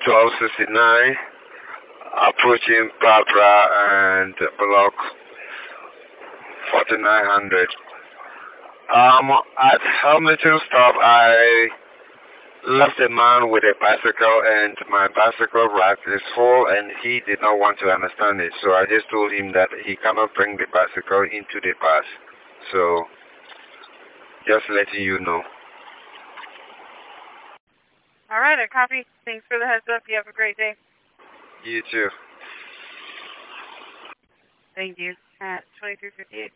1269, approaching Papra and block 4900. At Hamilton stop, I left a man with a bicycle and my bicycle rack is full and he did not want to understand it. So I just told him that he cannot bring the bicycle into the bus. So just letting you know. All right, I copy. Thanks for the heads up. You have a great day. You too. Thank you. At 2358.